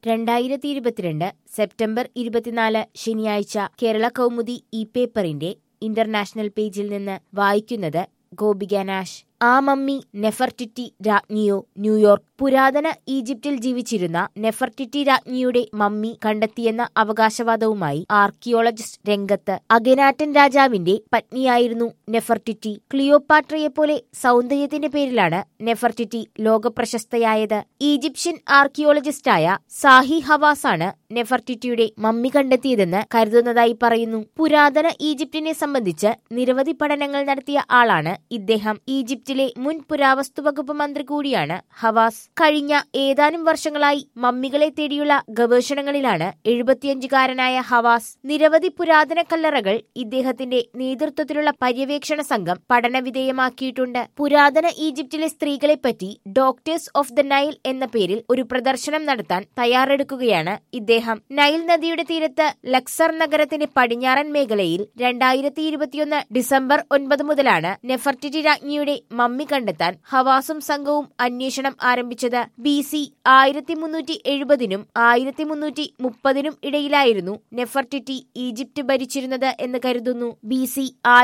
2022 September 24 ശനിയാഴ്ച കേരള കൗമുദി ഈ പേപ്പറിന്റെ ഇന്റർനാഷണൽ പേജിൽ നിന്ന് വായിക്കുന്നത് ഗോപിക നാഷ്. ആ മമ്മി നെഫർട്ടിറ്റി രാജ്ഞിയോ? ന്യൂയോർക്ക്. പുരാതന ഈജിപ്തിൽ ജീവിച്ചിരുന്ന നെഫർട്ടിറ്റി രാജ്ഞിയുടെ മമ്മി കണ്ടെത്തിയെന്ന അവകാശവാദവുമായി ആർക്കിയോളജിസ്റ്റ് രംഗത്ത്. അഖനാറ്റൻ രാജാവിന്റെ പത്നിയായിരുന്നു നെഫർട്ടിറ്റി. ക്ലിയോപാട്രയെപ്പോലെ സൗന്ദര്യത്തിന്റെ പേരിലാണ് നെഫർട്ടിറ്റി ലോകപ്രശസ്തയായത്. ഈജിപ്ഷ്യൻ ആർക്കിയോളജിസ്റ്റായ സാഹി ഹവാസാണ് നെഫർട്ടിറ്റിയുടെ മമ്മി കണ്ടെത്തിയതെന്ന് കരുതുന്നതായി പറയുന്നു. പുരാതന ഈജിപ്തിനെ സംബന്ധിച്ച് നിരവധി പഠനങ്ങൾ നടത്തിയ ആളാണ് ഇദ്ദേഹം. ഈജിപ്തിലെ മുൻ പുരാവസ്തുവകുപ്പ് മന്ത്രി കൂടിയാണ് ഹവാസ്. കഴിഞ്ഞ ഏതാനും വർഷങ്ങളായി മമ്മികളെ തേടിയുള്ള ഗവേഷണങ്ങളിലാണ് 75-കാരനായ ഹവാസ്. നിരവധി പുരാതന കല്ലറകൾ ഇദ്ദേഹത്തിന്റെ നേതൃത്വത്തിലുള്ള പര്യവേക്ഷണ സംഘം പഠനവിധേയമാക്കിയിട്ടുണ്ട്. പുരാതന ഈജിപ്തിലെ സ്ത്രീകളെപ്പറ്റി ഡോക്ടേഴ്സ് ഓഫ് ദ നൈൽ എന്ന പേരിൽ ഒരു പ്രദർശനം നടത്താൻ തയ്യാറെടുക്കുകയാണ് ഇദ്ദേഹം. നൈൽ നദിയുടെ തീരത്ത് ലക്സർ നഗരത്തിന്റെ പടിഞ്ഞാറൻ മേഖലയിൽ 2021 ഡിസംബർ 9 മുതലാണ് നെഫർട്ടിറ്റി രാജ്ഞിയുടെ മമ്മി കണ്ടെത്താൻ ഹവാസും സംഘവും അന്വേഷണം ആരംഭിച്ചത്. BC 1370-നും 1330-നും ഇടയിലായിരുന്നു നെഫർട്ടിറ്റി ഈജിപ്ത് ഭരിച്ചിരുന്നത് എന്ന് കരുതുന്നു. BC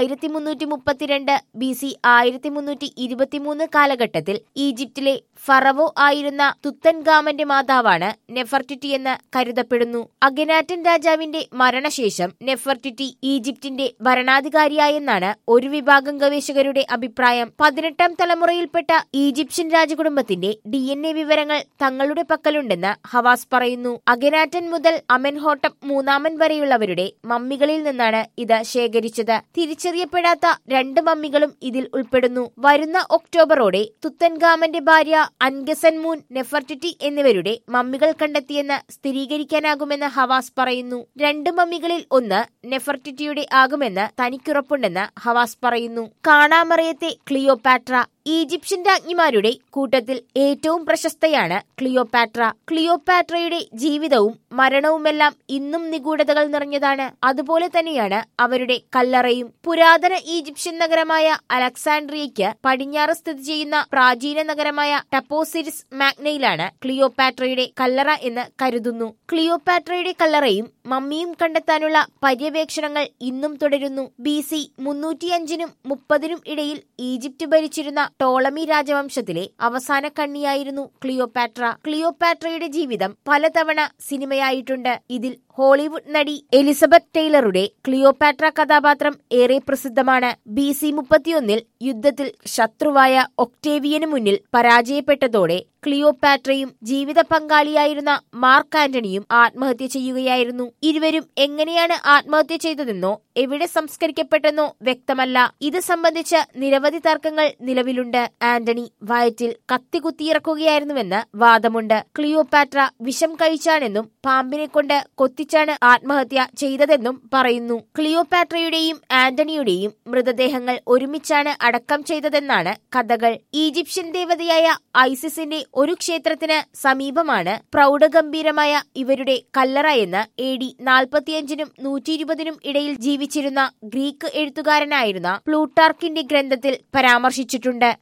1332 BC 1323 കാലഘട്ടത്തിൽ ഈജിപ്തിലെ ഫറവോ ആയിരുന്ന തുത്തൻഖാമന്റെ മാതാവാണ് നെഫർട്ടിറ്റി എന്ന് കരുതപ്പെടുന്നു. അഖനാറ്റൻ രാജാവിന്റെ മരണശേഷം നെഫർട്ടിറ്റി ഈജിപ്തിന്റെ ഭരണാധികാരിയായെന്നാണ് ഒരു വിഭാഗം ഗവേഷകരുടെ അഭിപ്രായം. 18ാം തലമുറയിൽപ്പെട്ട ഈജിപ്ഷ്യൻ രാജകുടുംബത്തിന്റെ DNA വിവരങ്ങൾ തങ്ങളുടെ പക്കലുണ്ടെന്ന് ഹവാസ് പറയുന്നു. അഖനാറ്റൻ മുതൽ അമെൻഹോട്ടപ്പ് മൂന്നാമൻ വരെയുള്ളവരുടെ മമ്മികളിൽ നിന്നാണ് ഇത് ശേഖരിച്ചത്. തിരിച്ചറിയപ്പെടാത്ത 2 മമ്മികളും ഇതിൽ ഉൾപ്പെടുന്നു. വരുന്ന ഒക്ടോബറോടെ തുത്തൻഖാമന്റെ ഭാര്യ അൻഗസൻമൂൻ, നെഫർട്ടിറ്റി എന്നിവരുടെ മമ്മികൾ കണ്ടെത്തിയെന്ന് സ്ഥിരീകരിക്കാനാകുമെന്ന് ഹവാസ് പറയുന്നു. 2 മമ്മികളിൽ ഒന്ന് നെഫർട്ടിറ്റിയുടെ ആകുമെന്ന് തനിക്കുറപ്പുണ്ടെന്ന് ഹവാസ് പറയുന്നു. കാണാമറയത്തെ ക്ലിയോപാട്ര. ഈജിപ്ഷ്യൻ രാജ്ഞിമാരുടെ കൂട്ടത്തിൽ ഏറ്റവും പ്രശസ്തയാണ് ക്ലിയോപാട്ര. ക്ലിയോപാട്രയുടെ ജീവിതവും മരണവുമെല്ലാം ഇന്നും നിഗൂഢതകൾ നിറഞ്ഞതാണ്. അതുപോലെ തന്നെയാണ് അവരുടെ കല്ലറയും. പുരാതന ഈജിപ്ഷ്യൻ നഗരമായ അലക്സാൻഡ്രിയയ്ക്ക് പടിഞ്ഞാറ് സ്ഥിതി ചെയ്യുന്ന പ്രാചീന നഗരമായ ടപ്പോസിരിസ് മാഗ്നയിലാണ് ക്ലിയോപാട്രയുടെ കല്ലറ എന്ന് കരുതുന്നു. ക്ലിയോപാട്രയുടെ കല്ലറയും മമ്മിയും കണ്ടെത്താനുള്ള പര്യവേക്ഷണങ്ങൾ ഇന്നും തുടരുന്നു. BC 305-നും 30-നും ഇടയിൽ ഈജിപ്ത് ഭരിച്ചിരുന്ന ടോളമി രാജവംശത്തിലെ അവസാന കണ്ണിയായിരുന്നു ക്ലിയോപാട്ര. ക്ലിയോപാട്രയുടെ ജീവിതം പലതവണ സിനിമയായിട്ടുണ്ട്. ഇതിൽ ഹോളിവുഡ് നടി എലിസബത്ത് ടെയ്ലറുടെ ക്ലിയോപാട്ര കഥാപാത്രം ഏറെ പ്രസിദ്ധമാണ്. BC 31-ൽ യുദ്ധത്തിൽ ശത്രുവായ ഒക്ടേവിയന് മുന്നിൽ പരാജയപ്പെട്ടതോടെ ക്ലിയോപാട്രയും ജീവിത പങ്കാളിയായിരുന്ന മാർക്ക് ആന്റണിയും ആത്മഹത്യ ചെയ്യുകയായിരുന്നു. ഇരുവരും എങ്ങനെയാണ് ആത്മഹത്യ ചെയ്തതെന്നോ എവിടെ സംസ്കരിക്കപ്പെട്ടെന്നോ വ്യക്തമല്ല. ഇത് സംബന്ധിച്ച് നിരവധി തർക്കങ്ങൾ നിലവിലുണ്ട്. ആന്റണി വയറ്റിൽ കത്തി കുത്തിയിറക്കുകയായിരുന്നുവെന്ന് വാദമുണ്ട്. ക്ലിയോപാട്ര വിഷം കഴിച്ചാണെന്നും പാമ്പിനെ കൊണ്ട് കൊത്തിച്ചാണ് ആത്മഹത്യ ചെയ്തതെന്നും പറയുന്നു. ക്ലിയോപാട്രയുടെയും ആന്റണിയുടെയും മൃതദേഹങ്ങൾ ഒരുമിച്ചാണ് അടക്കം ചെയ്തതെന്നാണ് കഥകൾ. ഈജിപ്ഷ്യൻ ദേവതയായ ഐസിസിന്റെ ഒരു ക്ഷേത്രത്തിന് സമീപമാണ് പ്രൗഢഗംഭീരമായ ഇവരുടെ കല്ലറ എന്ന് AD 45-നും 120-നും ഇടയിൽ ജീവിച്ചിരുന്ന ഗ്രീക്ക് എഴുത്തുകാരനായിരുന്ന പ്ലൂട്ടാർക്കിന്റെ ഗ്രന്ഥത്തിൽ പരാമർശിച്ചിട്ടുണ്ട്.